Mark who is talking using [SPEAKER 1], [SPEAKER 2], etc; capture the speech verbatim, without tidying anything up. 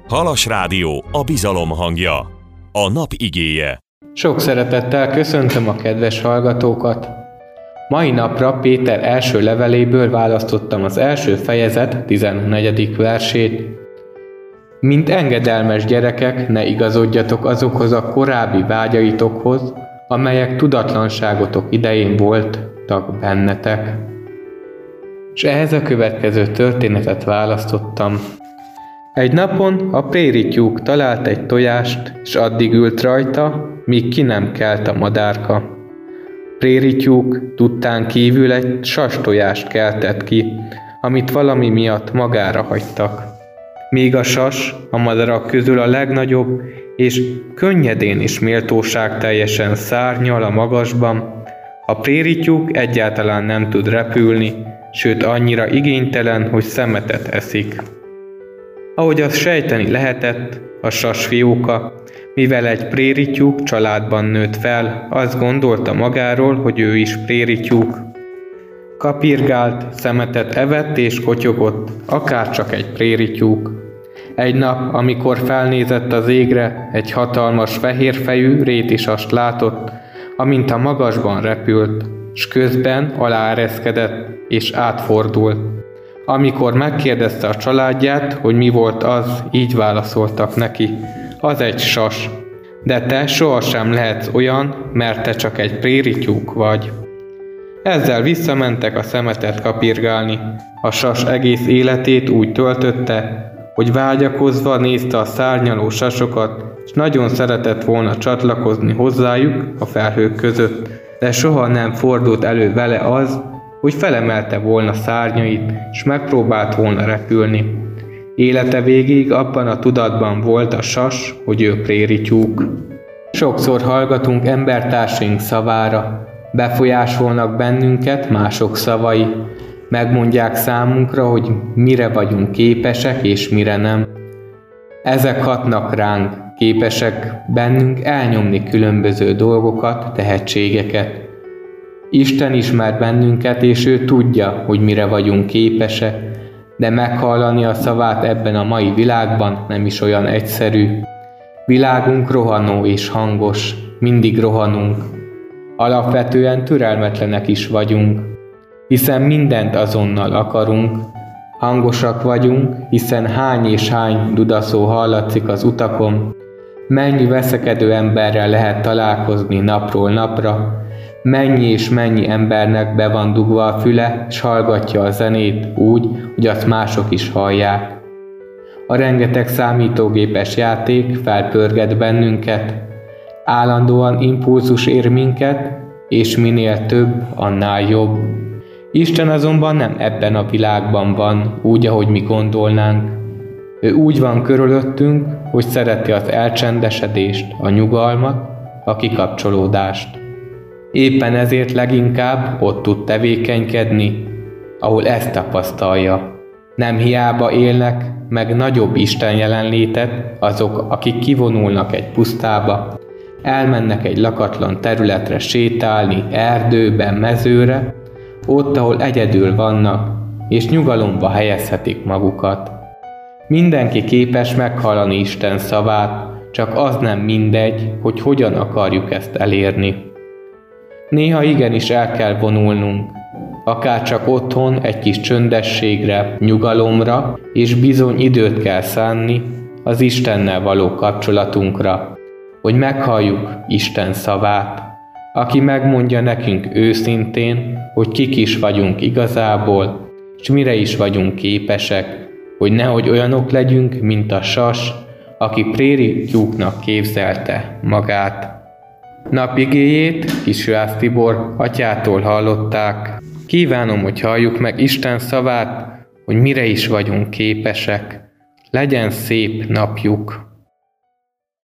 [SPEAKER 1] Halas Rádió, a bizalom hangja, a nap igéje.
[SPEAKER 2] Sok szeretettel köszöntöm a kedves hallgatókat! Mai napra Péter első leveléből választottam az első fejezet tizennegyedik versét. Mint engedelmes gyerekek, ne igazodjatok azokhoz a korábbi vágyaitokhoz, amelyek tudatlanságotok idején voltak bennetek. És ehhez a következő történetet választottam. Egy napon a préri tyúk talált egy tojást, és addig ült rajta, míg ki nem kelt a madárka. Préri tyúk tudtán kívül egy sas tojást keltett ki, amit valami miatt magára hagytak. Míg a sas a madarak közül a legnagyobb, és könnyedén és méltóságteljesen szárnyal a magasban, a préri tyúk egyáltalán nem tud repülni, sőt annyira igénytelen, hogy szemetet eszik. Ahogy azt sejteni lehetett, a sasfióka, mivel egy préri tyúk családban nőtt fel, azt gondolta magáról, hogy ő is préri tyúk. Kapirgált, szemetet evett és kotyogott, akárcsak egy préri tyúk. Egy nap, amikor felnézett az égre, egy hatalmas fehérfejű rétisast látott, amint a magasban repült, s közben aláereszkedett és átfordult. Amikor megkérdezte a családját, hogy mi volt az, így válaszoltak neki: az egy sas, de te sohasem lehetsz olyan, mert te csak egy préri tyúk vagy. Ezzel visszamentek a szemetet kapirgálni. A sas egész életét úgy töltötte, hogy vágyakozva nézte a szárnyaló sasokat, és nagyon szeretett volna csatlakozni hozzájuk a felhők között, de soha nem fordult elő vele az, hogy felemelte volna szárnyait, és megpróbált volna repülni. Élete végéig abban a tudatban volt a sas, hogy ő préri tyúk. Sokszor hallgatunk embertársaink szavára, befolyásolnak bennünket mások szavai, megmondják számunkra, hogy mire vagyunk képesek és mire nem. Ezek hatnak ránk, képesek bennünk elnyomni különböző dolgokat, tehetségeket. Isten ismer bennünket, és ő tudja, hogy mire vagyunk képesek, de meghallani a szavát ebben a mai világban nem is olyan egyszerű. Világunk rohanó és hangos, mindig rohanunk. Alapvetően türelmetlenek is vagyunk, hiszen mindent azonnal akarunk. Hangosak vagyunk, hiszen hány és hány dudaszó hallatszik az utakon. Mennyi veszekedő emberrel lehet találkozni napról napra, mennyi és mennyi embernek be van dugva a füle, s hallgatja a zenét úgy, hogy azt mások is hallják. A rengeteg számítógépes játék felpörget bennünket, állandóan impulzus ér minket, és minél több, annál jobb. Isten azonban nem ebben a világban van, úgy, ahogy mi gondolnánk. Ő úgy van körülöttünk, hogy szereti az elcsendesedést, a nyugalmat, a kikapcsolódást. Éppen ezért leginkább ott tud tevékenykedni, ahol ezt tapasztalja. Nem hiába élnek meg nagyobb Isten jelenlétet azok, akik kivonulnak egy pusztába, elmennek egy lakatlan területre sétálni, erdőben, mezőre, ott, ahol egyedül vannak, és nyugalomba helyezhetik magukat. Mindenki képes meghallani Isten szavát, csak az nem mindegy, hogy hogyan akarjuk ezt elérni. Néha igenis el kell vonulnunk, akár csak otthon egy kis csöndességre, nyugalomra, és bizony időt kell szánni az Istennel való kapcsolatunkra, hogy meghalljuk Isten szavát, aki megmondja nekünk őszintén, hogy kik is vagyunk igazából, és mire is vagyunk képesek, hogy nehogy olyanok legyünk, mint a sas, aki préri tyúknak képzelte magát. Napigéjét Kisjuhász Tibor atyától hallották. Kívánom, hogy halljuk meg Isten szavát, hogy mire is vagyunk képesek. Legyen szép napjuk!